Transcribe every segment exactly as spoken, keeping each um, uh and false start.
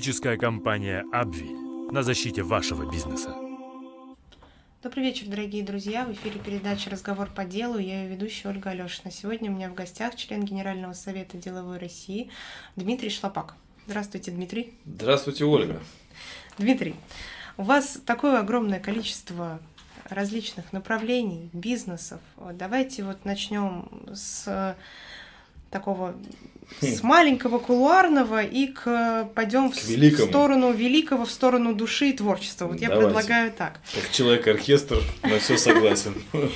Юридическая компания «Абвиль» на защите вашего бизнеса. Добрый вечер, дорогие друзья. В эфире передача «Разговор по делу». Я ее ведущая Ольга Алешина. Сегодня у меня в гостях член Генерального совета деловой России Дмитрий Шлапак. Здравствуйте, Дмитрий. Здравствуйте, Ольга. Дмитрий, у вас такое огромное количество различных направлений, бизнесов. Давайте вот начнем с такого, с маленького кулуарного и к, пойдем в, в сторону великого, в сторону души и творчества. Вот я Давайте. предлагаю так. Как человек-оркестр, на все согласен.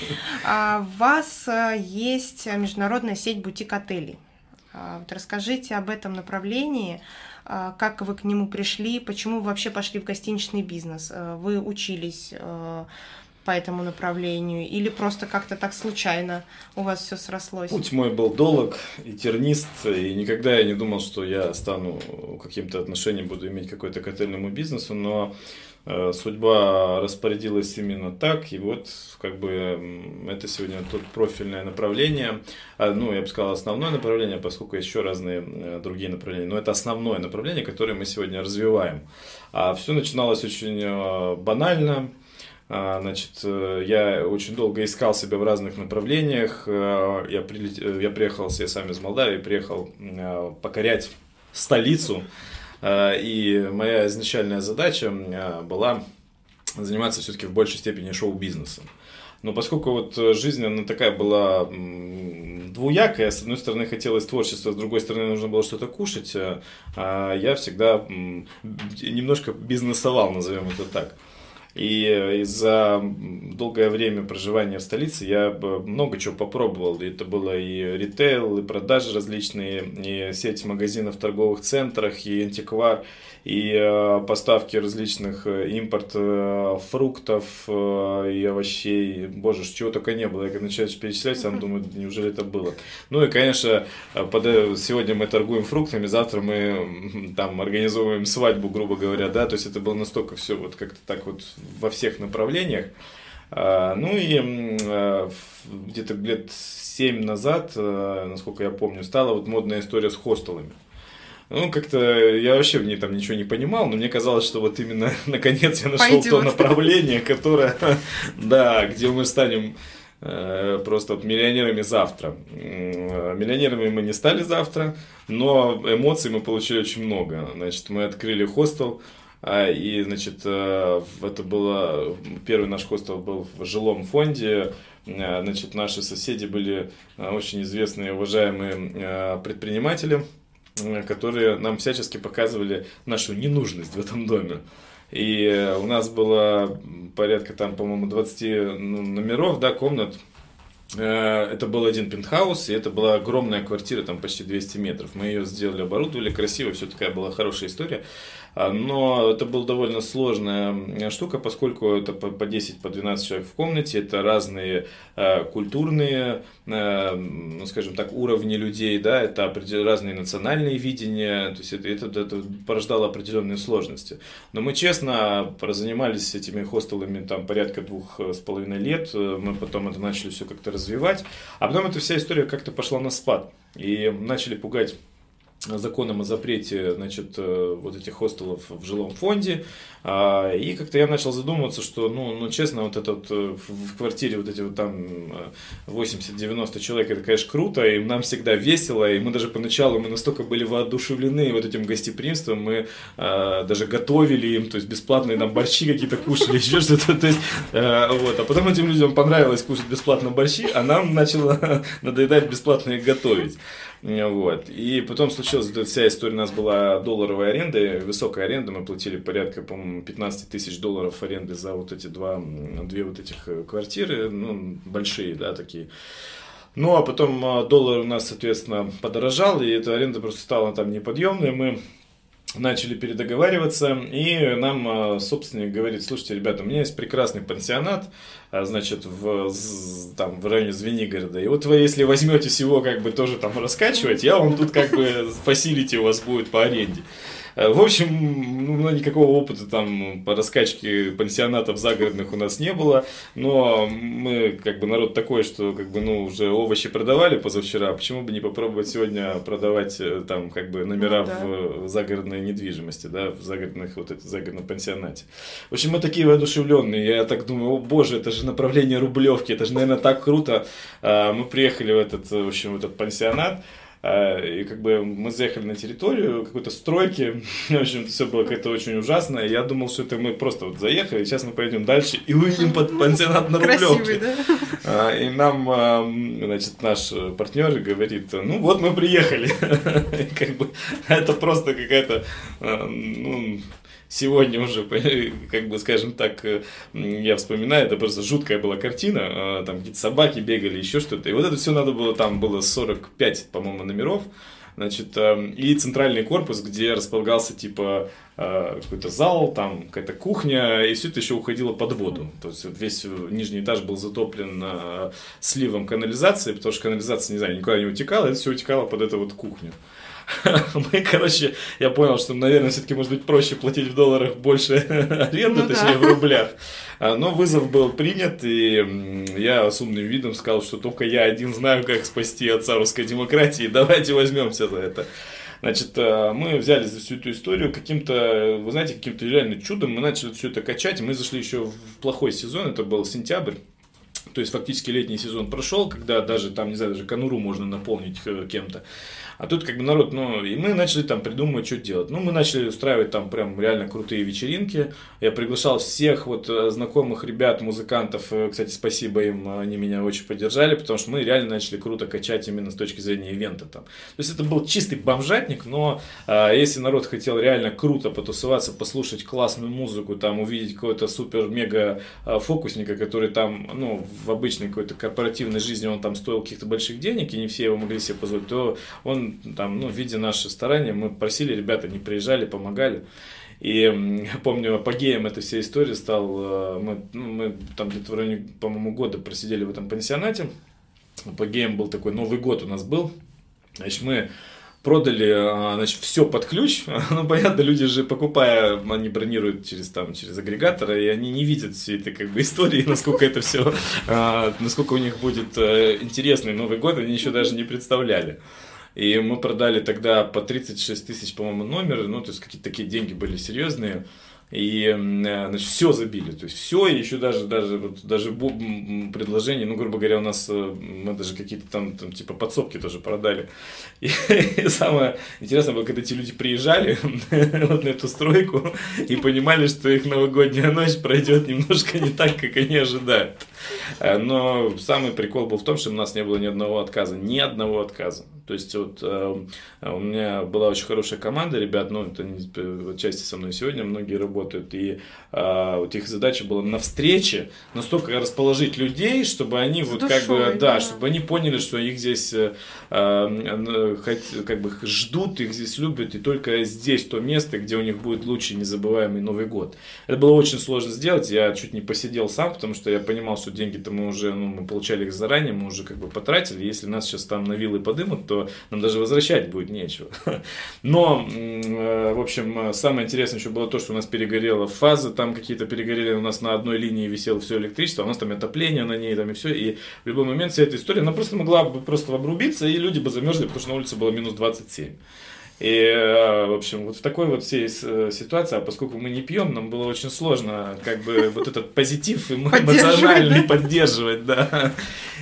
У вас есть международная сеть бутик-отелей. Вот расскажите об этом направлении, как вы к нему пришли, почему вы вообще пошли в гостиничный бизнес. Вы учились по этому направлению или просто как-то так случайно у вас все срослось? Путь мой был долг и тернист, и никогда я не думал, что я стану каким-то отношением, буду иметь какой-то к отельному бизнесу, но э, судьба распорядилась именно так, и вот как бы это сегодня тут профильное направление, а, ну я бы сказал основное направление, поскольку есть еще разные э, другие направления, но это основное направление, которое мы сегодня развиваем. А все начиналось очень э, банально. Значит, я очень долго искал себя в разных направлениях. Я, прилет... я приехал, я сам из Молдавии, приехал покорять столицу. И моя изначальная задача была заниматься все-таки в большей степени шоу-бизнесом. Но поскольку вот жизнь, она такая была двуякая, с одной стороны хотелось творчества, с другой стороны нужно было что-то кушать, я всегда немножко бизнесовал, назовем это так. И за долгое время проживания в столице я много чего попробовал. Это было и ритейл, и продажи различные, и сеть магазинов в торговых центрах, и антиквар, и поставки различных импорт фруктов и овощей. Боже, чего только не было. Я когда начинаю перечислять, сам думаю, неужели это было. Ну и, конечно, сегодня мы торгуем фруктами, завтра мы там организовываем свадьбу, грубо говоря, да, то есть это было настолько все вот как-то так вот во всех направлениях. Ну и где-то лет семь назад, насколько я помню, стала вот модная история с хостелами. Ну, как-то я вообще в ней там ничего не понимал, но мне казалось, что вот именно наконец я нашел Пойдет. то направление, которое, да, где мы станем просто вот миллионерами завтра. Миллионерами мы не стали завтра, но эмоций мы получили очень много. Значит, мы открыли хостел. И, значит, это было, первый наш хостел был в жилом фонде, значит, наши соседи были очень известные, уважаемые предприниматели, которые нам всячески показывали нашу ненужность в этом доме. И у нас было порядка, там, по-моему, двадцать номеров, да, комнат. Это был один пентхаус, и это была огромная квартира, там почти двести метров. Мы ее сделали, оборудовали красиво, все такая была хорошая история. Но это была довольно сложная штука, поскольку это по десять, по двенадцать человек в комнате, это разные культурные, ну, скажем так, уровни людей, да, это разные национальные видения, то есть это, это, это порождало определенные сложности. Но мы честно прозанимались этими хостелами там порядка двух с половиной лет, мы потом это начали все как-то развивать, а потом эта вся история как-то пошла на спад, и начали пугать законом о запрете, значит, вот этих хостелов в жилом фонде. И как-то я начал задумываться, что, ну, ну честно, вот это вот в квартире вот эти вот там восемьдесят-девяносто человек, это, конечно, круто, и нам всегда весело, и мы даже поначалу, мы настолько были воодушевлены вот этим гостеприимством, мы а, даже готовили им, то есть бесплатные там борщи какие-то кушали, еще что-то, то есть, а, вот, а потом этим людям понравилось кушать бесплатно борщи, а нам начало надоедать бесплатно их готовить. Вот. И потом случилась вот эта вся история, у нас была долларовая аренда, высокая аренда, мы платили порядка, по-моему, пятнадцать тысяч долларов аренды за вот эти два, две вот этих квартиры, ну, большие, да, такие. Ну, а потом доллар у нас, соответственно, подорожал, и эта аренда просто стала там неподъемной, мы начали передоговариваться, и нам собственник говорит: слушайте, ребята, у меня есть прекрасный пансионат, значит, в, там, в районе Звенигорода, и вот вы, если возьметесь его как бы тоже там раскачивать, я вам тут как бы фасилити у вас будет по аренде. В общем, ну, никакого опыта там по раскачке пансионатов загородных у нас не было, но мы как бы народ такой, что как бы, ну, уже овощи продавали позавчера, почему бы не попробовать сегодня продавать там как бы номера, ну, да, в загородной недвижимости, да, в загородных, вот это, загородном пансионате. В общем, мы такие воодушевленные, я так думаю, о боже, это же направление Рублевки, это же, наверное, так круто. Мы приехали в этот, в общем, в этот пансионат. И как бы мы заехали на территорию какой-то стройки, в общем, все было как-то очень ужасно, и я думал, что это мы просто вот заехали, сейчас мы пойдем дальше и выйдем под пансионат на Рублевке. Да? И нам, значит, наш партнер говорит, ну вот мы приехали, как бы это просто какая-то, ну, сегодня уже, как бы, скажем так, я вспоминаю, это просто жуткая была картина, там какие-то собаки бегали, еще что-то, и вот это все надо было, там было сорок пять, по-моему, номеров, значит, и центральный корпус, где располагался, типа, какой-то зал, там какая-то кухня, и все это еще уходило под воду, то есть весь нижний этаж был затоплен сливом канализации, потому что канализация, не знаю, никуда не утекала, это все утекало под эту вот кухню. Мы, короче, я понял, что, наверное, все-таки может быть проще платить в долларах больше аренду, ну, точнее, да, в рублях. Но вызов был принят, и я с умным видом сказал, что только я один знаю, как спасти отца русской демократии, давайте возьмемся за это. Значит, мы взялись за всю эту историю каким-то, вы знаете, каким-то реально чудом, мы начали все это качать, мы зашли еще в плохой сезон, это был сентябрь. То есть фактически летний сезон прошел, когда даже там, не знаю, даже конуру можно наполнить кем-то. А тут как бы народ, ну, и мы начали там придумывать, что делать. Ну, мы начали устраивать там прям реально крутые вечеринки. Я приглашал всех вот знакомых ребят, музыкантов. Кстати, спасибо им, они меня очень поддержали, потому что мы реально начали круто качать именно с точки зрения ивента там. То есть это был чистый бомжатник, но а, если народ хотел реально круто потусоваться, послушать классную музыку, там увидеть какого-то супер-мега фокусника, который там, ну, в обычной какой-то корпоративной жизни он там стоил каких-то больших денег, и не все его могли себе позволить, то он там, ну, видя наши старания, мы просили, ребята не приезжали, помогали. И я помню, апогеем этой всей истории стал, мы, ну, мы там где-то в районе, по-моему, года просидели в этом пансионате. Апогеем был такой, Новый год у нас был. Значит, мы продали, значит, все под ключ. Ну, понятно, люди же, покупая, они бронируют через, там, через агрегаторы, и они не видят всей этой как бы истории, насколько это все, насколько у них будет интересный Новый год, они еще даже не представляли. И мы продали тогда по тридцать шесть тысяч, по-моему, номер, ну, то есть какие-то такие деньги были серьезные. И, значит, все забили, то есть все, и еще даже, даже, вот, даже предложения, ну, грубо говоря, у нас, мы даже какие-то там, там типа подсобки тоже продали. И, и самое интересное было, когда эти люди приезжали вот на эту стройку и понимали, что их новогодняя ночь пройдет немножко не так, как они ожидают. Но самый прикол был в том, что у нас не было ни одного отказа, ни одного отказа. То есть вот э, у меня была очень хорошая команда ребят, ну, это в части со мной сегодня многие работают, и э, вот их задача была на встрече настолько расположить людей, чтобы они вот душой, как бы, да, да, чтобы они поняли, что их здесь э, э, как бы ждут, их здесь любят, и только здесь то место, где у них будет лучший незабываемый Новый год. Это было очень сложно сделать, я чуть не посидел сам, потому что я понимал, что деньги-то мы уже, ну, мы получали их заранее, мы уже как бы потратили, если нас сейчас там на вилы подымут, то нам даже возвращать будет нечего. Но, в общем, самое интересное еще было то, что у нас перегорела фаза, там какие-то перегорели, у нас на одной линии висело все электричество, у нас там отопление на ней, там и все, и в любой момент вся эта история, она просто могла бы просто обрубиться, и люди бы замерзли, потому что на улице было минус двадцать семь. И, в общем, вот в такой вот всей ситуации, а поскольку мы не пьем, нам было очень сложно как бы вот этот позитив эмоциональный поддерживать, да.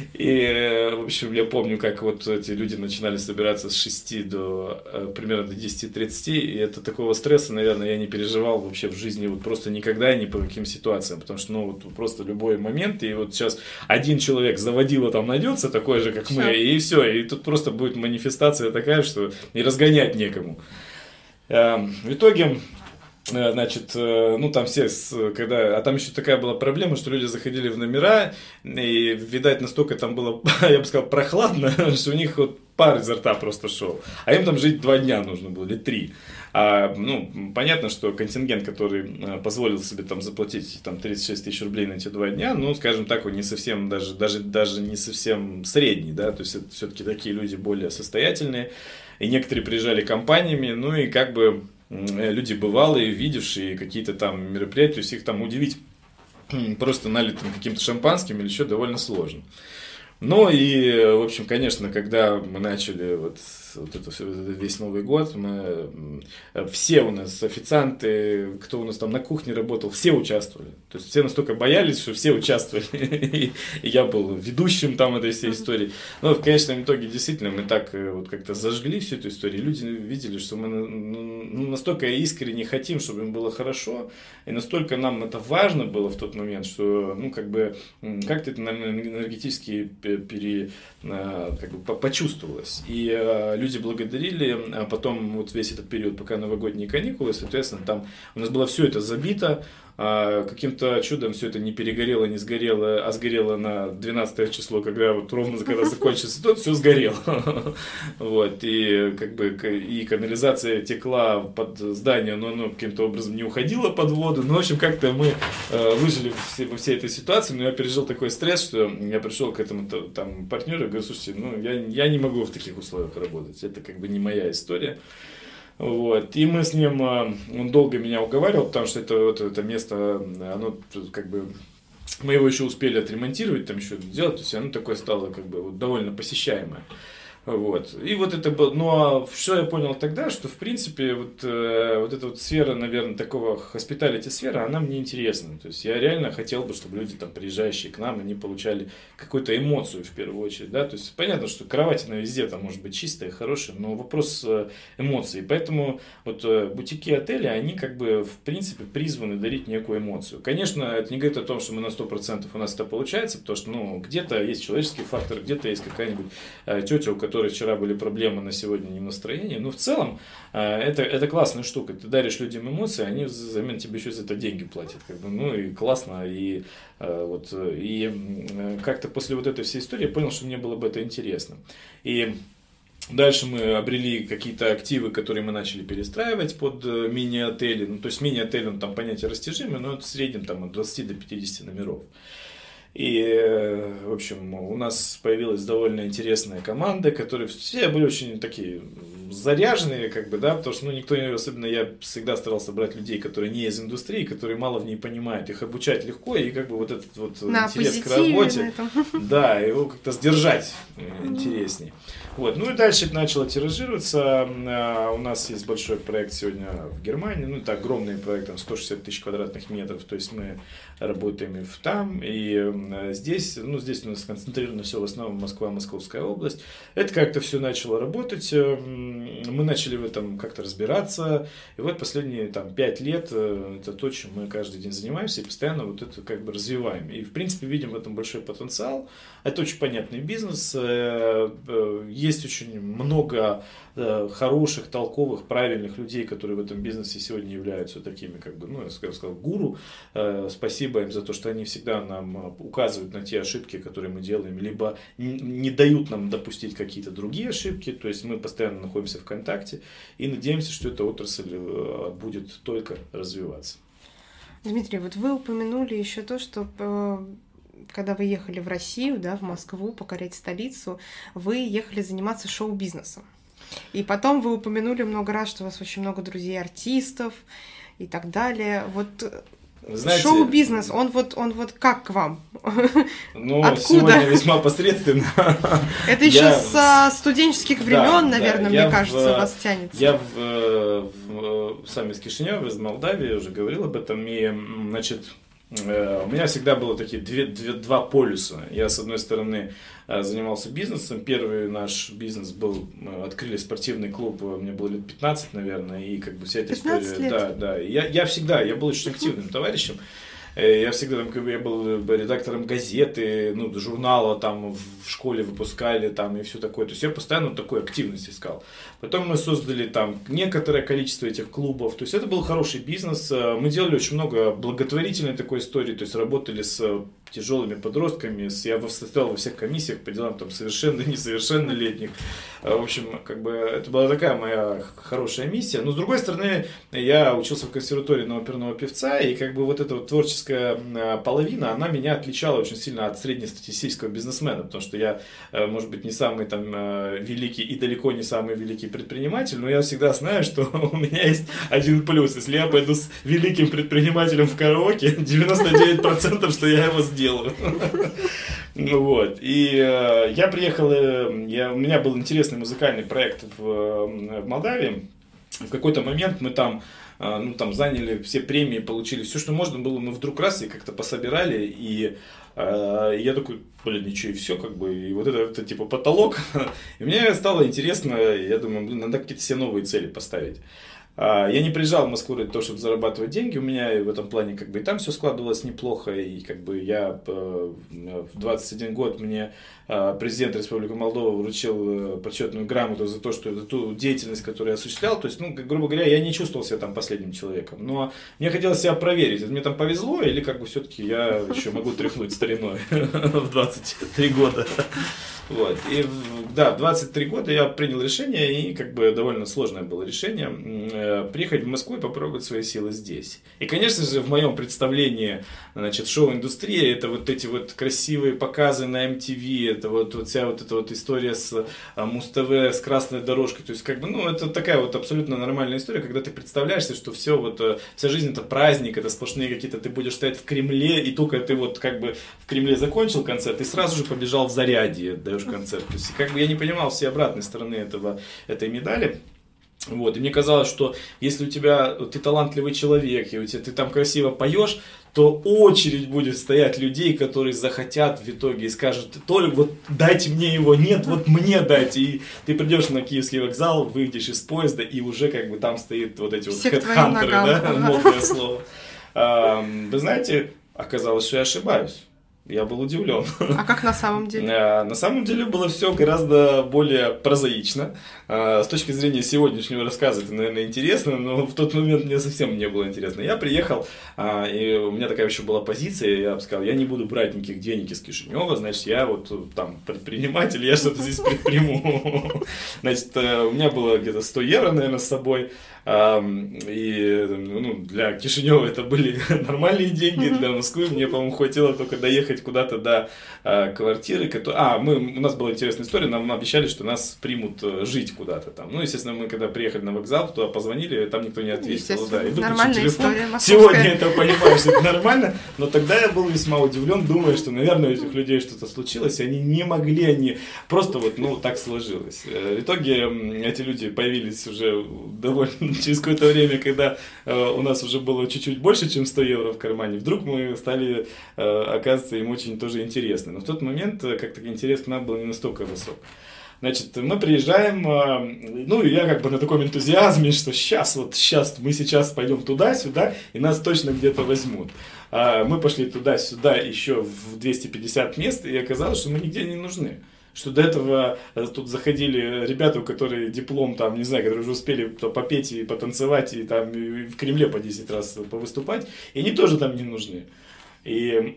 И, в общем, я помню, как вот эти люди начинали собираться с шести до примерно до десяти тридцати, и это такого стресса, наверное, я не переживал вообще в жизни вот просто никогда и ни по каким ситуациям, потому что, ну, вот просто любой момент, и вот сейчас один человек заводила там найдется, такой же, как все. Мы, и все, и тут просто будет манифестация такая, что и разгонять некого. Кому. В итоге, значит, ну там все, когда, а там еще такая была проблема, что люди заходили в номера, и, видать, настолько там было, я бы сказал, прохладно, что у них вот пар изо рта просто шел. А им там жить два дня нужно было, или три. А, ну, понятно, что контингент, который позволил себе там заплатить там, тридцать шесть тысяч рублей на эти два дня, ну, скажем так, он не совсем, даже, даже, даже не совсем средний, да, то есть это все-таки такие люди более состоятельные. И некоторые приезжали компаниями, ну и как бы люди бывалые, видевшие какие-то там мероприятия, то есть их там удивить просто налитым каким-то шампанским или еще довольно сложно. Ну и, в общем, конечно, когда мы начали вот, вот это все, весь Новый год, мы, все у нас официанты, кто у нас там на кухне работал, все участвовали. То есть все настолько боялись, что все участвовали. И я был ведущим там этой всей истории. Но в конечном итоге действительно мы так вот как-то зажгли всю эту историю. Люди видели, что мы ну, настолько искренне хотим, чтобы им было хорошо, и настолько нам это важно было в тот момент, что ну как бы как-то это энергетически пере, как бы, почувствовалось. И э, люди благодарили, а потом вот весь этот период, пока новогодние каникулы, соответственно, там у нас было все это забито, а каким-то чудом все это не перегорело, не сгорело, а сгорело на двенадцатое число, когда вот ровно когда закончился тот, все сгорело. Вот, и как бы и канализация текла под здание, но оно каким-то образом не уходило под воду. Ну, в общем, как-то мы э, выжили во всей этой ситуации, но я пережил такой стресс, что я пришел к этому там партнеру и говорю, слушайте, ну, я, я не могу в таких условиях работать, это как бы не моя история. Вот. И мы с ним, он долго меня уговаривал, потому что это, вот, это место, оно как бы, мы его еще успели отремонтировать, там еще сделать, то есть оно такое стало как бы вот, довольно посещаемое. Вот. И вот это было, ну а что я понял тогда, что в принципе вот, э, вот эта вот сфера, наверное, такого хоспиталити сфера, она мне интересна. То есть я реально хотел бы, чтобы люди там приезжающие к нам, они получали какую-то эмоцию в первую очередь, да, то есть понятно, что кровать она везде там может быть чистая, хорошая, но вопрос э, эмоций. Поэтому вот э, бутики, отели, они как бы в принципе призваны дарить некую эмоцию. Конечно, это не говорит о том, что мы на сто процентов у нас это получается, потому что ну где-то есть человеческий фактор, где-то есть какая-нибудь э, тетя, у которой вчера были проблемы, на сегодня не в настроении. Но в целом это, это классная штука. Ты даришь людям эмоции, они взамен тебе еще за это деньги платят. Как бы, ну и классно. И, вот, и как-то после вот этой всей истории я понял, что мне было бы это интересно. И дальше мы обрели какие-то активы, которые мы начали перестраивать под мини-отели. Ну, то есть мини-отель, он там понятие растяжимое, но это в среднем там, от двадцати до пятидесяти номеров. И, в общем, у нас появилась довольно интересная команда, которые все были очень такие заряженные, как бы, да, потому что, ну, никто, особенно я всегда старался брать людей, которые не из индустрии, которые мало в ней понимают, их обучать легко, и как бы вот этот вот на интерес к работе, да, его как-то сдержать интереснее. Вот. Ну и дальше это начало тиражироваться. У нас есть большой проект сегодня в Германии, ну это огромный проект, там сто шестьдесят тысяч квадратных метров, то есть мы работаем и в там, и здесь, ну здесь у нас сконцентрировано все в основном Москва, Московская область. Это как-то все начало работать, мы начали в этом как-то разбираться, и вот последние там пять лет это то, чем мы каждый день занимаемся, и постоянно вот это как бы развиваем. И в принципе видим в этом большой потенциал. Это очень понятный бизнес, есть очень много хороших, толковых, правильных людей, которые в этом бизнесе сегодня являются такими, как бы, ну, я сказал, гуру. Спасибо им за то, что они всегда нам указывают на те ошибки, которые мы делаем, либо не дают нам допустить какие-то другие ошибки. То есть мы постоянно находимся в контакте и надеемся, что эта отрасль будет только развиваться. Дмитрий, вот вы упомянули еще то, что когда вы ехали в Россию, да, в Москву, покорять столицу, вы ехали заниматься шоу-бизнесом. И потом вы упомянули много раз, что у вас очень много друзей-артистов и так далее. Вот знаете, шоу-бизнес, он вот, он вот как к вам? Ну, откуда? Сегодня весьма посредственно. Это еще я... с студенческих времен, да, наверное, да. мне я кажется, в... вас тянется. Я в, в, сам из Кишинева, из Молдавии, уже говорил об этом, и, значит, у меня всегда было такие две, две, два полюса. Я, с одной стороны, занимался бизнесом. Первый наш бизнес был, открыли спортивный клуб, мне было лет пятнадцать, наверное, и как бы вся эта история. Лет. Да, да. Я, я всегда, я был очень активным товарищем. Я всегда там, как бы, я был редактором газеты, ну, журнала там в школе выпускали там и все такое. То есть я постоянно такую активность искал. Потом мы создали там некоторое количество этих клубов. То есть это был хороший бизнес. Мы делали очень много благотворительной такой истории. То есть работали с тяжелыми подростками. Я состоял во всех комиссиях по делам там совершенно несовершеннолетних. В общем, как бы это была такая моя хорошая миссия. Но с другой стороны, я учился в консерватории на оперного певца, и как бы вот эта вот творческая творческая половина, она меня отличала очень сильно от среднестатистического бизнесмена, потому что я, может быть, не самый там великий и далеко не самый великий предприниматель, но я всегда знаю, что у меня есть один плюс. Если я пойду с великим предпринимателем в караоке, девяносто девять процентов, что я его сделаю. Вот. И э, я приехал, э, я, у меня был интересный музыкальный проект в, в Молдавии. В какой-то момент мы там, э, ну, там заняли все премии, получили все, что можно было, мы вдруг раз и как-то пособирали, и э, я такой, блин, ничего, и все, как бы, и вот это, это типа потолок. И мне стало интересно, я думаю, блин, надо какие-то себе новые цели поставить. Я не приезжал в Москву для того, чтобы зарабатывать деньги, у меня в этом плане как бы и там все складывалось неплохо, и как бы я в двадцать один год мне президент Республики Молдова вручил почетную грамоту за то, что за ту деятельность, которую я осуществлял, то есть, ну, грубо говоря, я не чувствовал себя там последним человеком, но мне хотелось себя проверить, мне там повезло, или как бы все-таки я еще могу тряхнуть стариной в двадцать три года. Вот. И да, в двадцать три года я принял решение, и как бы довольно сложное было решение, э, приехать в Москву и попробовать свои силы здесь. И, конечно же, в моем представлении, значит, шоу-индустрия, это вот эти вот красивые показы на эм ти ви, это вот, вот вся вот эта вот история с а, Муз-ТВ, с красной дорожкой, то есть, как бы, ну, это такая вот абсолютно нормальная история, когда ты представляешься, что все вот, вся жизнь это праздник, это сплошные какие-то, ты будешь стоять в Кремле, и только ты вот как бы в Кремле закончил концерт, и сразу же побежал в Зарядье, даешь концерт. То есть, как бы я не понимал все обратной стороны этого, этой медали. Вот. И мне казалось, что если у тебя, ты талантливый человек, и у тебя, ты там красиво поешь, то очередь будет стоять людей, которые захотят в итоге и скажут, только вот дайте мне его, нет, вот мне дайте. И ты придешь на Киевский вокзал, выйдешь из поезда, и уже как бы там стоит вот эти все вот хедхантеры, да, модное слово. Вы знаете, оказалось, что я ошибаюсь. Я был удивлен. А как на самом деле? На самом деле было все гораздо более прозаично. С точки зрения сегодняшнего рассказа это, наверное, интересно, но в тот момент мне совсем не было интересно. Я приехал, и у меня такая еще была позиция, я сказал, я не буду брать никаких денег из Кишинева, значит, я вот там предприниматель, я что-то здесь предприму. Значит, у меня было где-то сто евро, наверное, с собой. И ну, для Кишинева это были нормальные деньги, для Москвы мне, по-моему, хватило только доехать куда-то до а, квартиры. А, мы, у нас была интересная история, нам обещали, что нас примут жить куда-то там. Ну, естественно, мы когда приехали на вокзал, туда позвонили, там никто не ответил. Да, и нормальная история московская. Сегодня это понимаешь, это нормально, но тогда я был весьма удивлен, думая, что, наверное, у этих людей что-то случилось, и они не могли, они просто вот, ну, так сложилось. В итоге эти люди появились уже довольно через какое-то время, когда э, у нас уже было чуть-чуть больше, чем сто евро в кармане, вдруг мы стали, э, оказывается, им очень тоже интересны. Но в тот момент э, как-то интерес к нам был не настолько высок. Значит, мы приезжаем, э, ну, и я как бы на таком энтузиазме, что сейчас, вот сейчас, мы сейчас пойдем туда-сюда, и нас точно где-то возьмут. А мы пошли туда-сюда еще в двести пятьдесят мест, и оказалось, что мы нигде не нужны. Что до этого тут заходили ребята, у которых диплом, там, не знаю, которые уже успели попеть и потанцевать, и там и в Кремле по десять раз повыступать, и они тоже там не нужны. И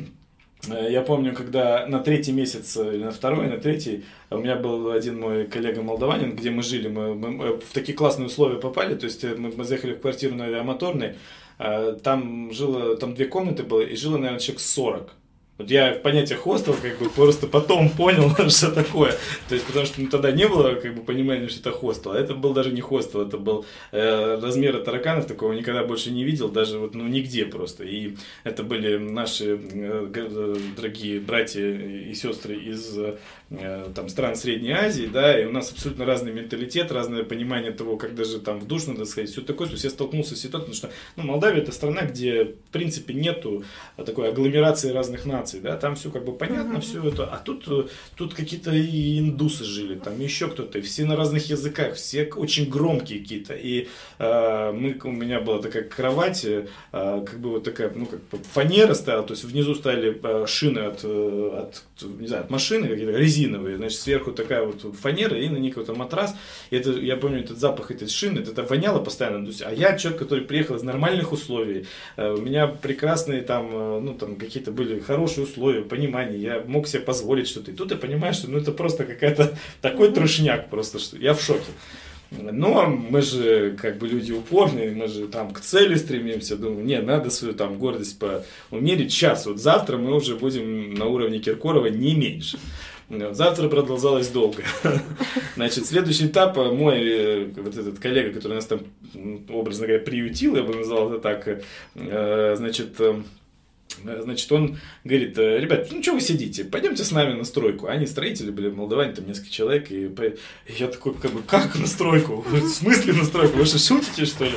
я помню, когда на третий месяц, или на второй, на третий, у меня был один мой коллега-молдаванин, где мы жили, мы, мы в такие классные условия попали, то есть мы, мы заехали в квартиру на Авиамоторной, там жило, там две комнаты было, и жило, наверное, человек сорок. Вот я в понятие хостел как бы просто потом понял, что такое. То есть, потому что ну, тогда не было как бы понимания, что это хостел. А это был даже не хостел, это был э, размера тараканов, такого никогда больше не видел, даже вот ну нигде просто. И это были наши э, дорогие братья и сестры из э, там, стран Средней Азии, да, и у нас абсолютно разный менталитет, разное понимание того, как даже там в душ надо сходить, все такое. То есть я столкнулся с ситуацией, потому что ну, Молдавия это страна, где в принципе нету такой агломерации разных наций. Да, там все как бы понятно, uh-huh. все это, а тут, тут какие-то и индусы жили, там еще кто-то, и все на разных языках, все очень громкие какие-то, и э, мы, у меня была такая кровать, э, как бы вот такая, ну как фанера стояла, то есть внизу стояли э, шины от, от, не знаю, от машины какие-то резиновые, значит сверху такая вот фанера, и на них какой-то матрас, и это, я помню этот запах этой шины, это воняло постоянно, то есть, а я человек, который приехал из нормальных условий, э, у меня прекрасные там, э, ну там какие-то были хорошие условия, понимание, я мог себе позволить что-то. И тут ты понимаешь, что ну, это просто какая-то такой трошняк, просто что я в шоке. Но мы же как бы люди упорные, мы же там к цели стремимся. Думаю, не, надо свою там гордость поумерить. Сейчас, вот завтра мы уже будем на уровне Киркорова не меньше. Завтра продолжалось долго. Значит, следующий этап, мой вот этот коллега, который нас там, образно говоря, приютил, я бы назвал это так, значит, Значит, он говорит, ребят, ну что вы сидите, пойдемте с нами на стройку. Они строители были, молдаване, там несколько человек. И я такой, как бы, как на стройку? В смысле на стройку? Вы что, шутите, что ли?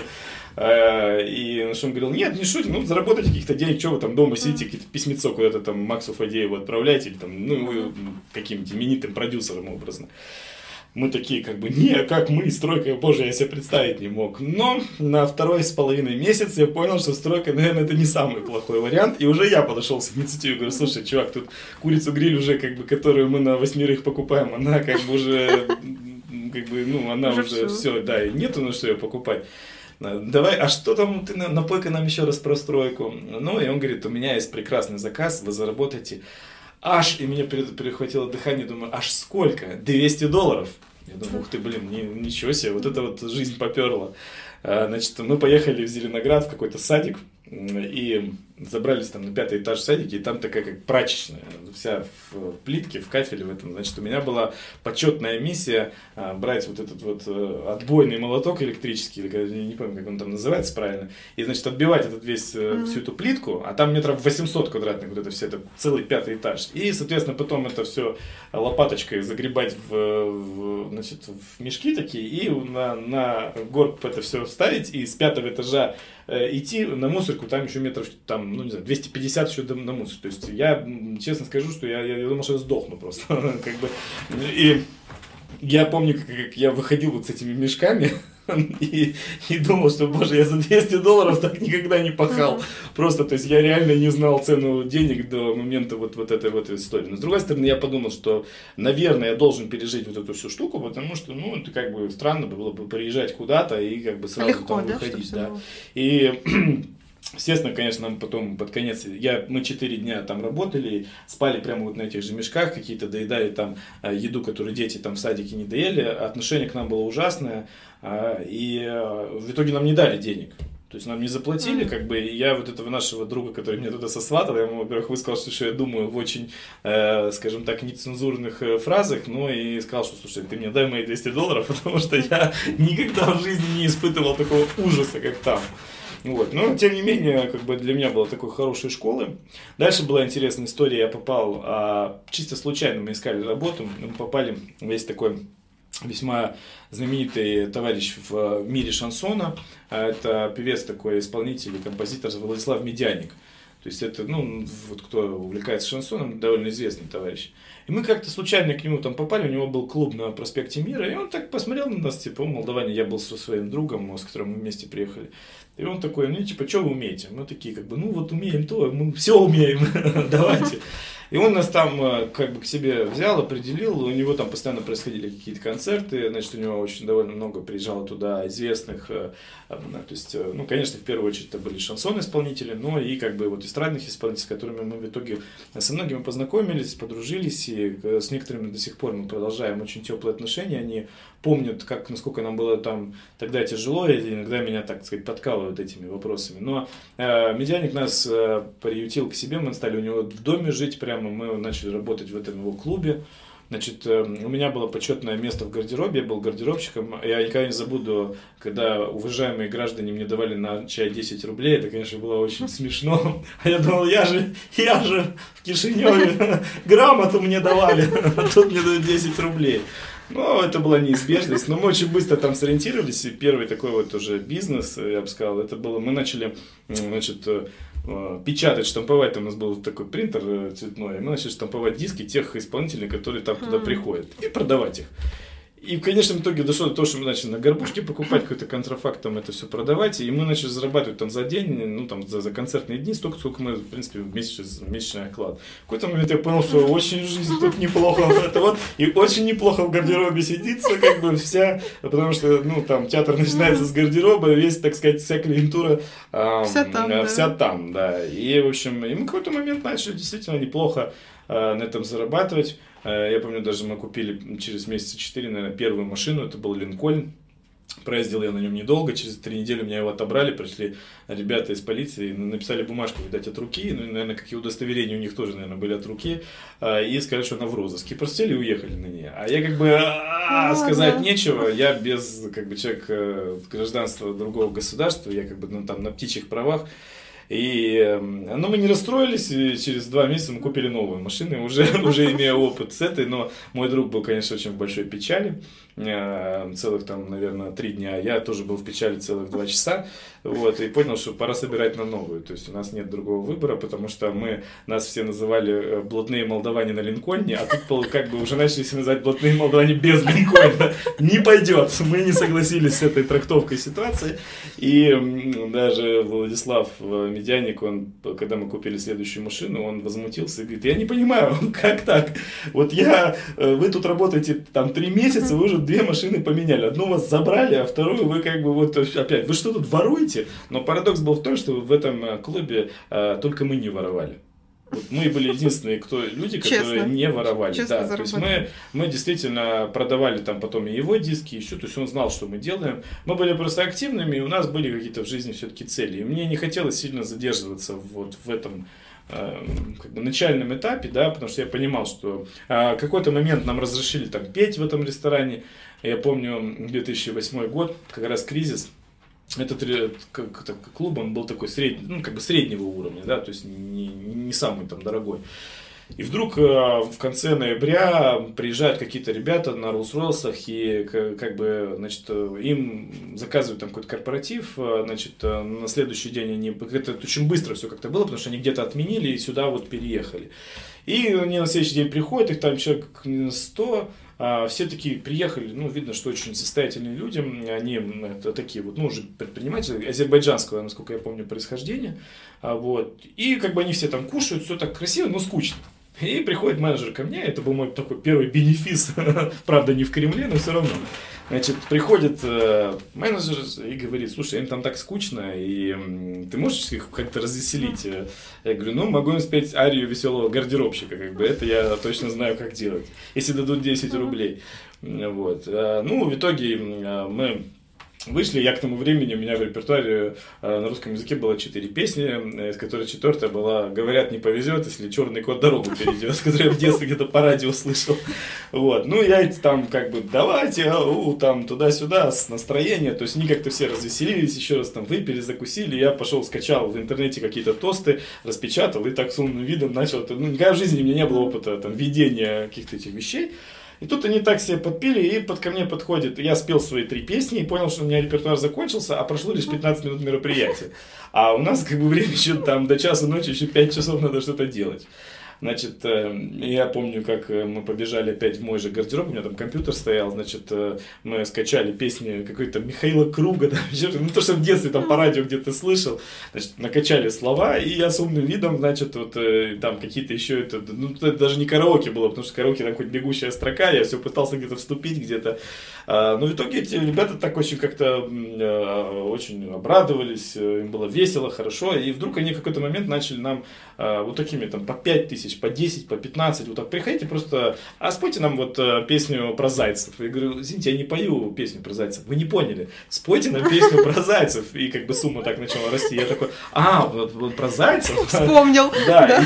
И на что он говорил, нет, не шутим, ну заработайте каких-то денег, что вы там дома сидите, какие-то письмецо куда-то там Максу Фадееву отправляете, или там, ну, вы каким-то именитым продюсером образно. Мы такие, как бы, не, как мы, стройка, боже, я себе представить не мог. Но на второй с половиной месяц я понял, что стройка, наверное, это не самый плохой вариант. И уже я подошел с инициативой, говорю, слушай, чувак, тут курицу-гриль уже, как бы, которую мы на восьмерых покупаем, она как бы уже, как бы, ну, она уже, уже все, да, и нету на что ее покупать. Давай, а что там, ты напой-ка нам еще раз про стройку. Ну, и он говорит, у меня есть прекрасный заказ, вы заработаете аж, и меня перехватило дыхание, думаю, аж сколько? двести долларов. Я думаю, ух ты, блин, ни, ничего себе, вот это вот жизнь поперла. Значит, мы поехали в Зеленоград, в какой-то садик, и забрались там на пятый этаж садики, и там такая как прачечная, вся в плитке, в кафеле в этом. Значит, у меня была почетная миссия а, брать вот этот вот а, отбойный молоток электрический, или, я не помню, как он там называется правильно, и, значит, отбивать этот весь, mm-hmm. всю эту плитку, а там метров восемьсот квадратных, вот это все, это целый пятый этаж. И, соответственно, потом это все лопаточкой загребать в, в, значит, в мешки такие, и на, на горб это все ставить, и с пятого этажа э, идти на мусорку, там еще метров, там, ну не знаю, двести пятьдесят еще на мусор. То есть я честно скажу, что я, я думал, что я сдохну просто. Как бы. И я помню, как, как я выходил вот с этими мешками и, и думал, что, боже, я за двести долларов так никогда не пахал. Просто, то есть я реально не знал цену денег до момента вот, вот этой вот истории. Но с другой стороны, я подумал, что, наверное, я должен пережить вот эту всю штуку, потому что, ну, это как бы странно было бы приезжать куда-то и как бы сразу легко, там да, выходить. Да. И естественно, конечно, нам потом под конец, я, мы четыре дня там работали, спали прямо вот на этих же мешках, какие-то доедали там еду, которую дети там в садике не доели, отношение к нам было ужасное, и в итоге нам не дали денег. То есть нам не заплатили, как бы, и я вот этого нашего друга, который меня туда сосватал, я ему, во-первых, высказал, что я думаю в очень, э, скажем так, нецензурных фразах, ну и сказал, что, слушай, ты мне дай мои двести долларов, потому что я никогда в жизни не испытывал такого ужаса, как там. Вот. Но, тем не менее, как бы для меня была такой хорошей школы. Дальше была интересная история. Я попал, а, чисто случайно мы искали работу. Мы попали, есть такой весьма знаменитый товарищ в мире шансона. Это певец такой, исполнитель и композитор Владислав Медяник. То есть это, ну, вот кто увлекается шансоном, довольно известный товарищ. И мы как-то случайно к нему там попали, у него был клуб на проспекте Мира, и он так посмотрел на нас, типа, молдаване, я был со своим другом, с которым мы вместе приехали. И он такой, ну, типа, что вы умеете? Мы такие, как бы, ну, вот умеем то, мы все умеем, давайте. И он нас там как бы к себе взял, определил, у него там постоянно происходили какие-то концерты, значит, у него очень довольно много приезжало туда известных, то есть, ну, конечно, в первую очередь это были шансон-исполнители, но и как бы вот эстрадных исполнителей, с которыми мы в итоге со многими познакомились, подружились, и с некоторыми до сих пор мы продолжаем очень теплые отношения, они помнят, как, насколько нам было там тогда тяжело, и иногда меня, так сказать, подкалывают этими вопросами. Но э, Медяник нас э, приютил к себе, мы стали у него в доме жить прямо, мы начали работать в этом его клубе. Значит, э, у меня было почетное место в гардеробе, я был гардеробщиком. Я никогда не забуду, когда уважаемые граждане мне давали на чай десять рублей, это, конечно, было очень смешно. А я думал, я же, я же в Кишиневе грамоту мне давали, а тут мне дают десять рублей. Ну, это была неизбежность, но мы очень быстро там сориентировались, и первый такой вот уже бизнес, я бы сказал, это было, мы начали, значит, печатать, штамповать, там у нас был такой принтер цветной, и мы начали штамповать диски тех исполнителей, которые там туда приходят, и продавать их. И в конечном итоге дошло до того, что мы начали на горбушке покупать какой-то контрафакт, там это все продавать, и мы начали зарабатывать там за день, ну там за, за концертные дни, столько, сколько мы, в принципе, в месяц, месячный оклад. В какой-то момент я понял, что очень жизнь тут неплохо, это вот, и очень неплохо в гардеробе сидится, как бы вся, потому что, ну там, театр начинается с гардероба, весь, так сказать, вся клиентура э, вся, там, э, вся да. там, да. И, в общем, и мы в какой-то момент начали действительно неплохо э, на этом зарабатывать. Я помню, даже мы купили через месяца четыре, наверное, первую машину, это был Линкольн. Проездил я на нем недолго, через три недели меня его отобрали, пришли ребята из полиции, написали бумажку, видать, от руки, ну, наверное, какие удостоверения у них тоже, наверное, были от руки, и сказали, что она в розыске. Просто сели и уехали на ней. А я как бы а, сказать нечего, я без, как бы, человек гражданства другого государства, я как бы ну, там на птичьих правах. И, ну, мы не расстроились, и через два месяца мы купили новую машину, уже, уже имея опыт с этой, но мой друг был, конечно, очень в большой печали, целых там, наверное, три дня, я тоже был в печали целых два часа, вот, и понял, что пора собирать на новую, то есть у нас нет другого выбора, потому что мы, нас все называли блатные молдаване на Линкольне, а тут как бы уже начали все называть блатные молдаване без Линкольна, не пойдет, мы не согласились с этой трактовкой ситуации, и даже Владислав Медяник, он, когда мы купили следующую машину, он возмутился и говорит, я не понимаю, как так, вот я, вы тут работаете там три месяца, вы уже две машины поменяли, одну у вас забрали, а вторую вы как бы вот опять, вы что тут воруете? Но парадокс был в том, что в этом клубе а, только мы не воровали. Вот мы были единственные кто, люди, которые честно, не воровали. Да, то есть мы, мы действительно продавали там потом и его диски, еще, то есть он знал, что мы делаем. Мы были просто активными, и у нас были какие-то в жизни все-таки цели. И мне не хотелось сильно задерживаться вот в этом как бы начальном этапе, да, потому что я понимал, что а, какой-то момент нам разрешили там петь в этом ресторане. Я помню две тысячи восьмой год, как раз кризис. Этот как, так, клуб, он был такой средний, ну, как бы среднего уровня, да, то есть не, не самый там дорогой. И вдруг в конце ноября приезжают какие-то ребята на Роллс-Ройсах и как бы, значит, им заказывают там какой-то корпоратив, значит, на следующий день они, это очень быстро все как-то было, потому что они где-то отменили и сюда вот переехали. И они на следующий день приходят, их там человек сто, а все такие приехали, ну, видно, что очень состоятельные люди, они это такие вот, ну, уже предприниматели, азербайджанского, насколько я помню, происхождения, вот, и как бы они все там кушают, все так красиво, но скучно. И приходит менеджер ко мне, это был мой такой первый бенефис, правда, не в Кремле, но все равно. Значит, приходит э, менеджер и говорит, слушай, им там так скучно, и э, ты можешь их как-то развеселить? Я говорю, ну, могу им спеть арию веселого гардеробщика, как бы, это я точно знаю, как делать, если дадут десять рублей. Вот. Ну, в итоге э, мы вышли, я к тому времени, у меня в репертуаре э, на русском языке было четыре песни, из которых четвертая была «Говорят, не повезет, если черный кот дорогу перейдет», которую я в детстве где-то по радио слышал. Вот. Ну, я там как бы давайте, ау, там туда-сюда, с настроения, то есть они как-то все развеселились, еще раз там выпили, закусили, я пошел, скачал в интернете какие-то тосты, распечатал и так с умным видом начал, ну, никогда в жизни у меня не было опыта там ведения каких-то этих вещей. И тут они так себе подпили, и под ко мне подходит. Я спел свои три песни и понял, что у меня репертуар закончился, а прошло лишь пятнадцать минут мероприятия. А у нас как бы время еще там до часа ночи, еще пять часов надо что-то делать. Значит, я помню, как мы побежали опять в мой же гардероб, у меня там компьютер стоял, значит, мы скачали песни какой-то Михаила Круга, там, ну, то, что в детстве там по радио где-то слышал, значит, накачали слова, и я с умным видом, значит, вот там какие-то еще, это, ну, это даже не караоке было, потому что караоке там хоть бегущая строка, я все пытался где-то вступить, где-то, но в итоге эти ребята так очень как-то очень обрадовались, им было весело, хорошо, и вдруг они в какой-то момент начали нам вот такими там по пять тысяч, по десять, по пятнадцать, вот так приходите просто, а спойте нам вот песню про зайцев. Я говорю, извините, я не пою песню про зайцев, вы не поняли, спойте нам песню про зайцев. И как бы сумма так начала расти, я такой, а, вот, вот про зайцев? Вспомнил. Да,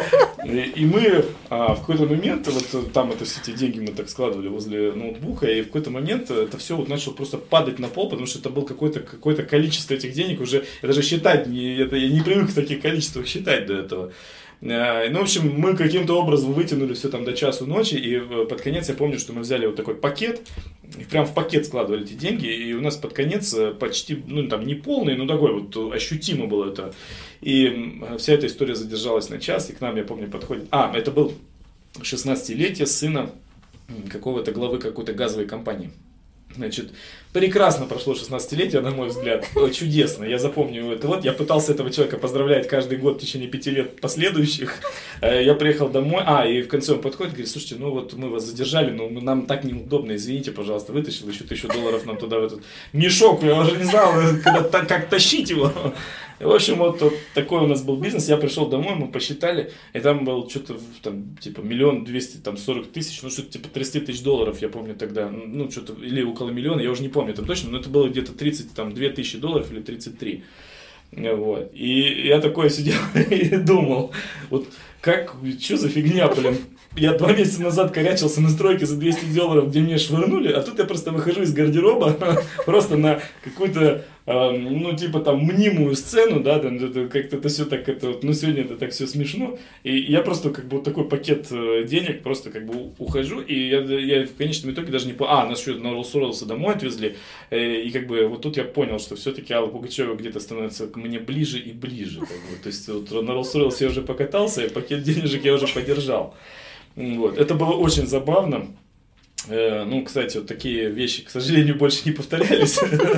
и, и мы а, в какой-то момент, вот там это все эти деньги мы так складывали возле ноутбука, и в какой-то момент это все вот начало просто падать на пол, потому что это было какое-то какое-то количество этих денег, уже я даже считать, не, это, я не привык в таких количествах считать до этого. Ну, в общем, мы каким-то образом вытянули все там до часу ночи, и под конец я помню, что мы взяли вот такой пакет, и прям в пакет складывали эти деньги, и у нас под конец почти, ну, там не полный, но такой вот ощутимо было это. И вся эта история задержалась на час, и к нам, я помню, подходит... А, это был шестнадцатилетие сына какого-то главы какой-то газовой компании. Значит, прекрасно прошло шестнадцатилетие, на мой взгляд, чудесно, я запомню это. Вот я пытался этого человека поздравлять каждый год в течение пяти лет последующих. Я приехал домой, а, и в конце он подходит, говорит, слушайте, ну вот мы вас задержали, но нам так неудобно, извините, пожалуйста, вытащил еще тысячу долларов нам туда в этот мешок, я уже не знал, как тащить его. И, в общем, вот, вот такой у нас был бизнес. Я пришел домой, мы посчитали, и там был что-то, там, типа, миллион двести, там, сорок тысяч, ну, что-то типа тридцать тысяч долларов, я помню тогда, ну, что-то, или около миллиона, я уже не помню там точно, но это было где-то тридцать, там, две тысячи долларов или тридцать три. Вот. И я такой сидел и думал, вот как, что за фигня, блин. Я два месяца назад корячился на стройке за двести долларов, где мне швырнули, а тут я просто выхожу из гардероба просто на какую-то, э, ну, типа там мнимую сцену, да, там это, как-то это все так, это, вот, ну, сегодня это так все смешно, и я просто как бы вот такой пакет денег просто как бы ухожу, и я, я в конечном итоге даже не понял, а, нас что, на Роллс-Ройсе домой отвезли, и как бы вот тут я понял, что все-таки Алла Пугачева где-то становится к мне ближе и ближе, как бы. То есть вот на Роллс-Ройсе я уже покатался, и пакет денежек я уже подержал. Вот. Это было очень забавно. Э, ну, кстати, вот такие вещи, к сожалению, больше не повторялись.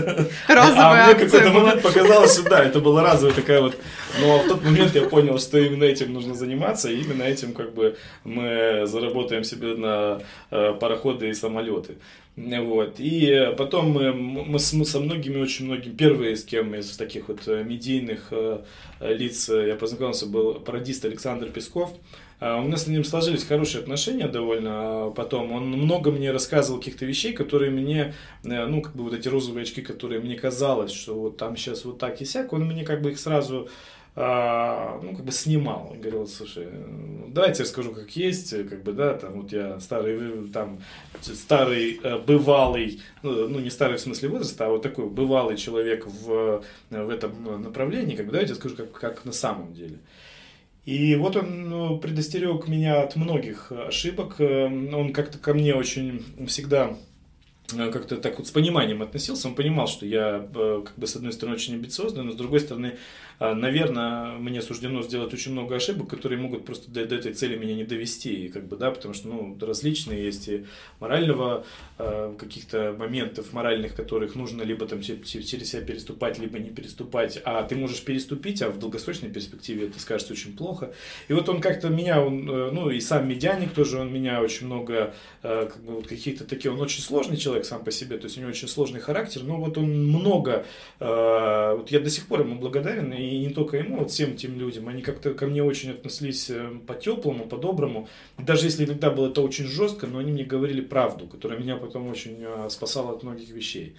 А мне какой-то момент показалось, что да, это была разовая такая вот... Но в тот момент я понял, что именно этим нужно заниматься, и именно этим как бы мы заработаем себе на пароходы и самолеты. Вот. И потом мы, мы со многими, очень многими, первые, с кем из таких вот медийных лиц я познакомился, был пародист Александр Песков. У нас с ним сложились хорошие отношения довольно потом. Он много мне рассказывал каких-то вещей, которые мне, ну, как бы вот эти розовые очки, которые мне казалось, что вот там сейчас вот так и сяк, он мне как бы их сразу, ну, как бы снимал. Он говорил, слушай, давайте я расскажу, как есть, как бы, да, там вот я старый, там, старый, бывалый, ну, не старый в смысле возраста, а вот такой бывалый человек в, в этом направлении, как бы, давайте я скажу, как, как на самом деле. И вот он предостерег меня от многих ошибок. Он как-то ко мне очень всегда как-то так вот с пониманием относился. Он понимал, что я, как бы, с одной стороны, очень амбициозный, но с другой стороны, наверное, мне суждено сделать очень много ошибок, которые могут просто до, до этой цели меня не довести, как бы, да, потому что, ну, различные есть и морального э, каких-то моментов моральных, которых нужно либо там через себя переступать, либо не переступать, а ты можешь переступить, а в долгосрочной перспективе это скажется очень плохо. И вот он как-то меня, он, э, ну, и сам медианик тоже, он меня очень много, э, как бы, вот каких-то таких, он очень сложный человек сам по себе, то есть у него очень сложный характер, но вот он много, э, вот я до сих пор ему благодарен, и не только ему, вот всем тем людям, они как-то ко мне очень отнеслись по-теплому, по-доброму. Даже если иногда было это очень жестко, но они мне говорили правду, которая меня потом очень спасала от многих вещей.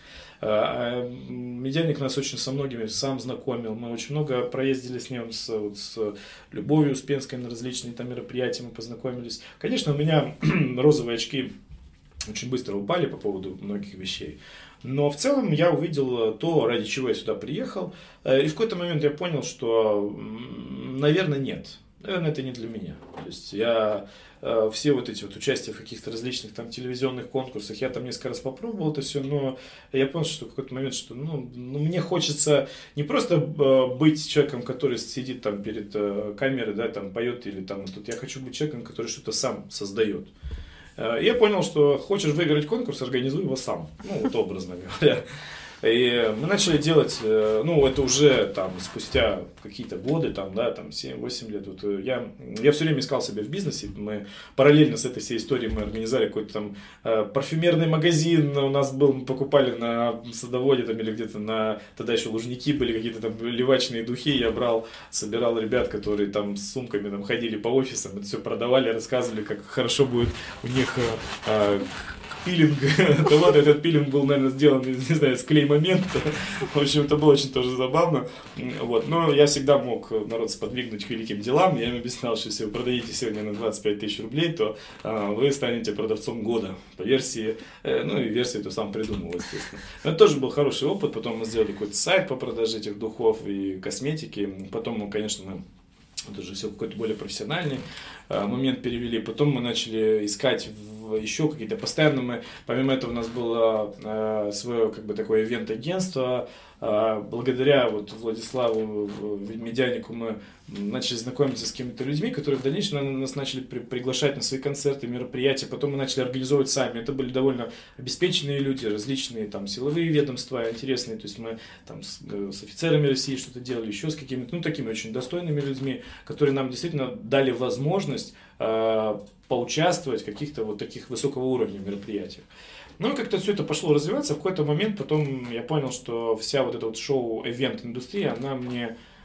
Медианик нас очень со многими сам знакомил, мы очень много проездили с ним, с, вот, с Любовью Успенской на различные там мероприятия мы познакомились. Конечно, у меня розовые очки очень быстро упали по поводу многих вещей. Но в целом я увидел то, ради чего я сюда приехал. И в какой-то момент я понял, что, наверное, нет. Наверное, это не для меня. То есть я все вот эти вот участия в каких-то различных там телевизионных конкурсах, я там несколько раз попробовал это все, но я понял, что в какой-то момент, что ну, ну, мне хочется не просто быть человеком, который сидит там перед камерой, да, там поет или там тут. Я хочу быть человеком, который что-то сам создает. Я понял, что хочешь выиграть конкурс, организуй его сам, ну вот образно говоря. И мы начали делать, ну это уже там спустя какие-то годы, там, да, там семь-восемь лет. Вот я, я все время искал себя в бизнесе, мы параллельно с этой всей историей мы организовали какой-то там парфюмерный магазин, у нас был, мы покупали на Садоводе там или где-то на, тогда еще Лужники были, какие-то там ливачные духи, я брал, собирал ребят, которые там с сумками там ходили по офисам, это все продавали, рассказывали, как хорошо будет у них пилинг. Да ладно, этот пилинг был, наверное, сделан, не знаю, с клей-момента. В общем, это было очень тоже забавно. Вот. Но я всегда мог народ сподвигнуть к великим делам. Я им объяснял, что если вы продадите сегодня на двадцать пять тысяч рублей, то а, вы станете продавцом года по версии. Э, ну и версию эту сам придумал, естественно. Но это тоже был хороший опыт. Потом мы сделали какой-то сайт по продаже этих духов и косметики. Потом, ну, конечно, мы это уже все какой-то более профессиональный э, момент перевели. Потом мы начали искать в, еще какие-то постоянно мы, помимо этого у нас было э, свое как бы такое ивент-агентство. Э, благодаря вот Владиславу Медянику мы начали знакомиться с какими-то людьми, которые в дальнейшем нас начали при, приглашать на свои концерты, мероприятия. Потом мы начали организовывать сами. Это были довольно обеспеченные люди, различные там силовые ведомства интересные. То есть мы там с, с офицерами России что-то делали, еще с какими-то, ну, такими очень достойными людьми, которые нам действительно дали возможность э, поучаствовать в каких-то вот таких высокого уровня мероприятиях. Ну и как-то все это пошло развиваться. В какой-то момент потом я понял, что вся вот эта вот шоу-эвент-индустрия, она мне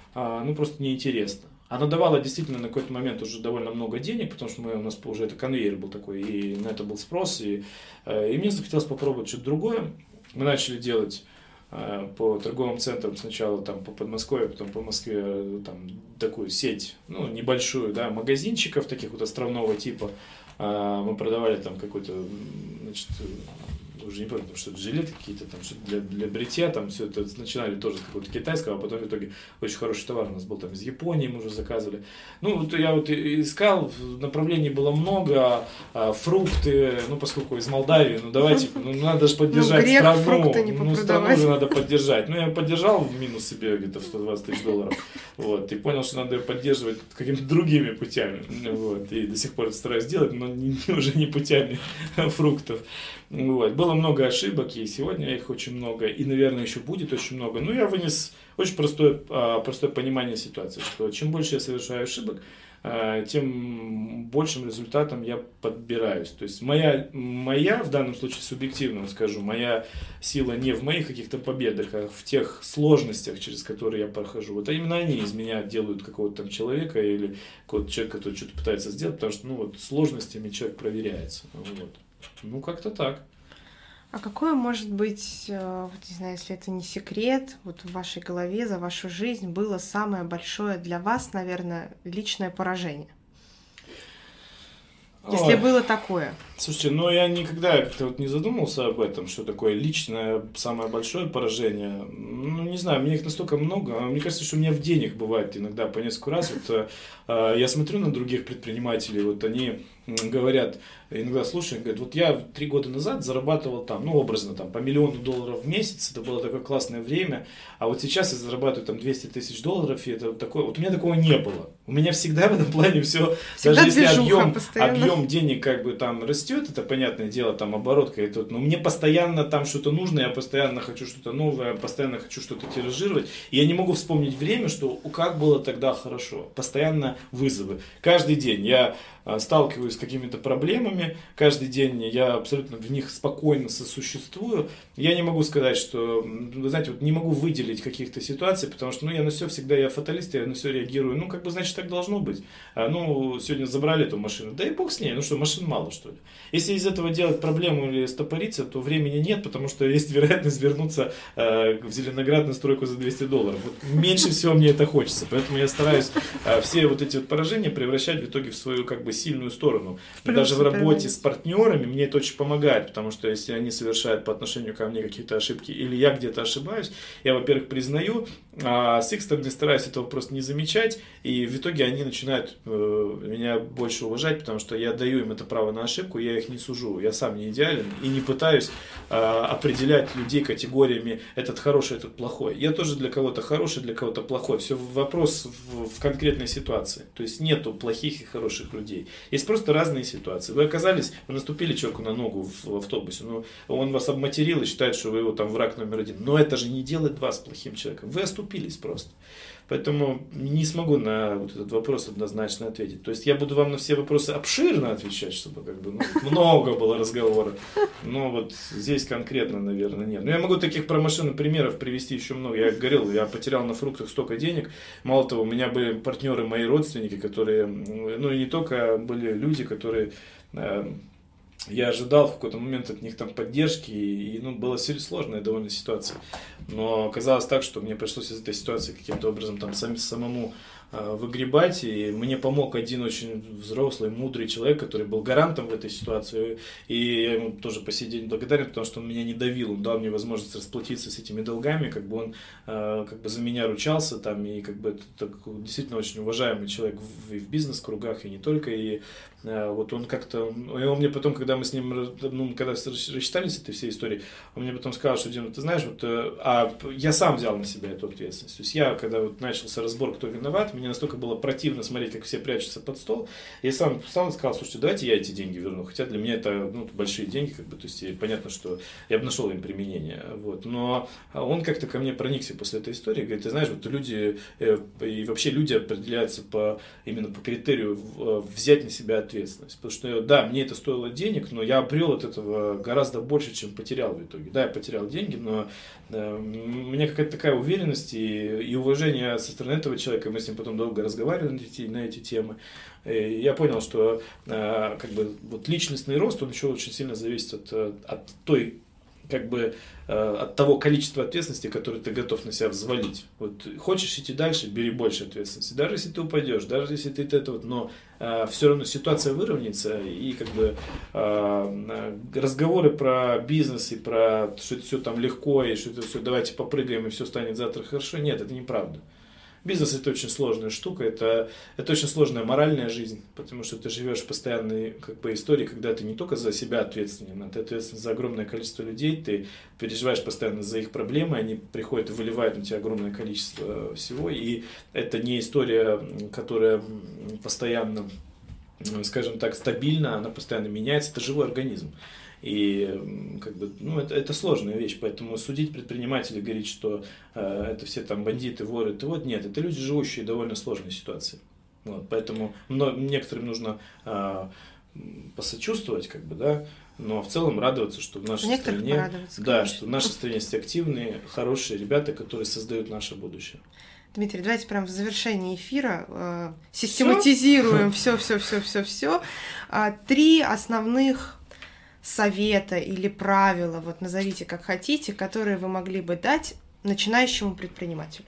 а, ну, просто неинтересно. Она давала действительно на какой-то момент уже довольно много денег, потому что мы, у нас уже это конвейер был такой, и на это был спрос, и, и мне захотелось попробовать что-то другое. Мы начали делать по торговым центрам сначала там по Подмосковью, потом по Москве там такую сеть, ну, небольшую, да, магазинчиков таких вот островного типа. Мы продавали там какой-то, значит, уже не помню, там что-то жилеты какие-то, там что-то для, для бритья, там все это начинали тоже с какого-то китайского, а потом в итоге очень хороший товар у нас был там из Японии, мы уже заказывали. Ну, вот я вот искал, направлений было много, а, фрукты, ну, поскольку из Молдавии, ну, давайте, ну, надо же поддержать ну, страну, фрукты не ну, страну же надо поддержать. Ну, я поддержал в минус себе где-то в сто двадцать тысяч долларов, вот, и понял, что надо ее поддерживать какими-то другими путями, вот, и до сих пор это стараюсь делать, но не, уже не путями фруктов. Вот. Было много ошибок, и сегодня их очень много, и, наверное, еще будет очень много. Но я вынес очень простое, простое понимание ситуации, что чем больше я совершаю ошибок, тем большим результатом я подбираюсь. То есть моя, моя в данном случае субъективно скажу, моя сила не в моих каких-то победах, а в тех сложностях, через которые я прохожу. Вот именно они из меня делают какого-то там человека или какого-то человека, который что-то пытается сделать, потому что ну, вот, сложностями человек проверяется. Вот. Ну, как-то так. А какое может быть, вот не знаю, если это не секрет, вот в вашей голове за вашу жизнь было самое большое для вас, наверное, личное поражение? Если Ой. было такое. Слушайте, ну я никогда как-то вот не задумывался об этом, что такое личное самое большое поражение. Ну, не знаю, мне их настолько много. Мне кажется, что у меня в денег бывает иногда по несколько раз. Вот, э, я смотрю на других предпринимателей, вот они говорят, иногда слушаю, говорят, вот я три года назад зарабатывал там, ну образно, там по миллиону долларов в месяц, это было такое классное время, а вот сейчас я зарабатываю там двести тысяч долларов, и это вот такое, вот у меня такого не было. У меня всегда в этом плане все, даже если объем, объем денег как бы там растет, это понятное дело, там оборотка, это, но мне постоянно там что-то нужно, я постоянно хочу что-то новое, я постоянно хочу что-то тиражировать, и я не могу вспомнить время, что как было тогда хорошо, постоянно вызовы. Каждый день я сталкиваюсь с какими-то проблемами, каждый день я абсолютно в них спокойно сосуществую. Я не могу сказать, что, вы знаете, вот не могу выделить каких-то ситуаций, потому что ну, я на все всегда, я фаталист, я на все реагирую, ну, как бы, значит, так должно быть. А, ну, сегодня забрали эту машину, да и бог с ней, ну что, машин мало, что ли. Если из этого делать проблему или стопориться, то времени нет, потому что есть вероятность вернуться э, в Зеленоград на стройку за двести долларов. Вот меньше всего мне это хочется, поэтому я стараюсь э, все вот эти вот поражения превращать в итоге в свою, как бы, сильную сторону. Плюс даже в работе с партнерами мне это очень помогает, потому что если они совершают по отношению ко мне какие-то ошибки, или я где-то ошибаюсь, я, во-первых, признаю, а с их стороны стараюсь этого просто не замечать, и в итоге они начинают э, меня больше уважать, потому что я даю им это право на ошибку, я их не сужу, я сам не идеален и не пытаюсь э, определять людей категориями этот хороший, этот плохой. Я тоже для кого-то хороший, для кого-то плохой. Все вопрос в, в конкретной ситуации. То есть нету плохих и хороших людей. Есть просто разные ситуации. Вы оказались, вы наступили человеку на ногу в, в автобусе, ну, он вас обматерил и считает, что вы его там враг номер один. Но это же не делает вас плохим человеком. Вы оступились просто. Поэтому не смогу на вот этот вопрос однозначно ответить. То есть я буду вам на все вопросы обширно отвечать, чтобы как бы ну, много было разговоров. Но вот здесь конкретно, наверное, нет. Но я могу таких про машины примеров привести еще много. Я говорил, я потерял на фруктах столько денег. Мало того, у меня были партнеры, мои родственники, которые, ну и не только, были люди, которые... Я ожидал в какой-то момент от них там поддержки, и, и ну, была сложная довольно ситуация. Но оказалось так, что мне пришлось из этой ситуации каким-то образом там сам, самому э, выгребать, и мне помог один очень взрослый, мудрый человек, который был гарантом в этой ситуации, и я ему тоже по сей день благодарен, потому что он меня не давил, он дал мне возможность расплатиться с этими долгами, как бы он э, как бы за меня ручался там, и как бы это так, действительно очень уважаемый человек в, и в бизнес-кругах, и не только, и э, вот он как-то, и он мне потом, когда мы с ним, ну, когда рассчитались этой всей истории, он мне потом сказал, что, Дима, ты знаешь, вот, а я сам взял на себя эту ответственность. То есть я, когда вот начался разбор, кто виноват, мне настолько было противно смотреть, как все прячутся под стол. Я сам встал и сказал, слушайте, давайте я эти деньги верну. Хотя для меня это ну, большие деньги, как бы, то есть понятно, что я бы нашел им применение. Вот. Но он как-то ко мне проникся после этой истории, говорит, ты знаешь, вот люди, и вообще люди определяются по, именно по критерию взять на себя ответственность. Потому что, да, мне это стоило денег, но я обрел от этого гораздо больше, чем потерял в итоге. Да, я потерял деньги, но э, у меня какая-то такая уверенность и, и уважение со стороны этого человека. Мы с ним потом долго разговаривали на эти, на эти темы. И я понял, что э, как бы, вот личностный рост, он еще очень сильно зависит от, от той, как бы, э, от того количества ответственности, которое ты готов на себя взвалить. Вот хочешь идти дальше, бери больше ответственности. Даже если ты упадешь, даже если ты это вот, но э, все равно ситуация выровняется, и как бы э, разговоры про бизнес и про что это все там легко, и что это все давайте попрыгаем, и все станет завтра хорошо. Нет, это неправда. Бизнес это очень сложная штука, это, это очень сложная моральная жизнь, потому что ты живешь в постоянной как бы, истории, когда ты не только за себя ответственен, а ты ответственен за огромное количество людей, ты переживаешь постоянно за их проблемы, они приходят и выливают на тебя огромное количество всего, и это не история, которая постоянно, скажем так, стабильна, она постоянно меняется, это живой организм. И как бы, ну, это, это сложная вещь, поэтому судить предпринимателей, говорить, что э, это все там бандиты, воры, это вот нет, это люди, живущие в довольно сложной ситуации. Вот, поэтому но, некоторым нужно э, посочувствовать, как бы, да, но в целом радоваться, что в нашей стране, да, что в нашей стране есть активные, хорошие ребята, которые создают наше будущее. Дмитрий, давайте прям в завершении эфира э, систематизируем все, все, все, все, все. Три основных совета или правила, вот назовите как хотите, которые вы могли бы дать начинающему предпринимателю?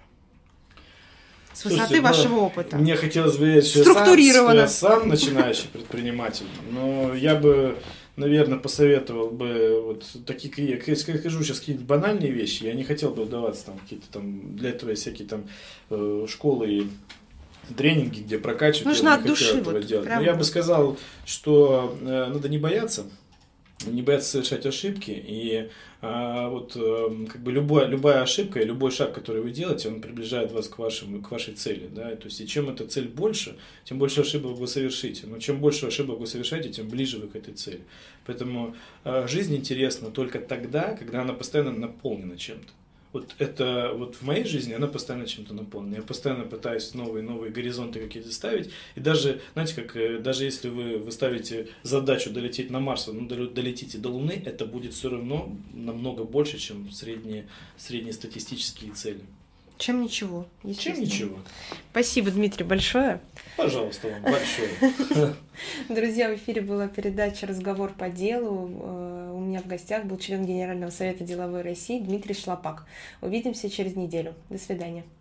С высоты Слушайте, вашего ну, опыта. Мне хотелось бы верить, что я сам, что я сам начинающий предприниматель, но я бы, наверное, посоветовал бы вот такие, я скажу сейчас какие-то банальные вещи, я не хотел бы вдаваться там какие-то там, для этого есть всякие там школы и тренинги, где прокачивают, нужно я от не души хотел этого вот делать. прям... Но я бы сказал, что э, надо не бояться, не бояться совершать ошибки, и а, вот а, как бы любая, любая ошибка и любой шаг, который вы делаете, он приближает вас к, вашему, к вашей цели, да, то есть и чем эта цель больше, тем больше ошибок вы совершите, но чем больше ошибок вы совершаете, тем ближе вы к этой цели, поэтому а, жизнь интересна только тогда, когда она постоянно наполнена чем-то. Вот это вот в моей жизни она постоянно чем-то наполнена. Я постоянно пытаюсь новые новые горизонты какие-то ставить. И даже, знаете, как даже если вы, вы ставите задачу долететь на Марс, ну, долетите до Луны, это будет все равно намного больше, чем средние, среднестатистические цели. Чем ничего. Чем ничего. Спасибо, Дмитрий, большое. Пожалуйста, вам большое. Друзья, в эфире была передача «Разговор по делу». У меня в гостях был член Генерального совета деловой России Дмитрий Шлапак. Увидимся через неделю. До свидания.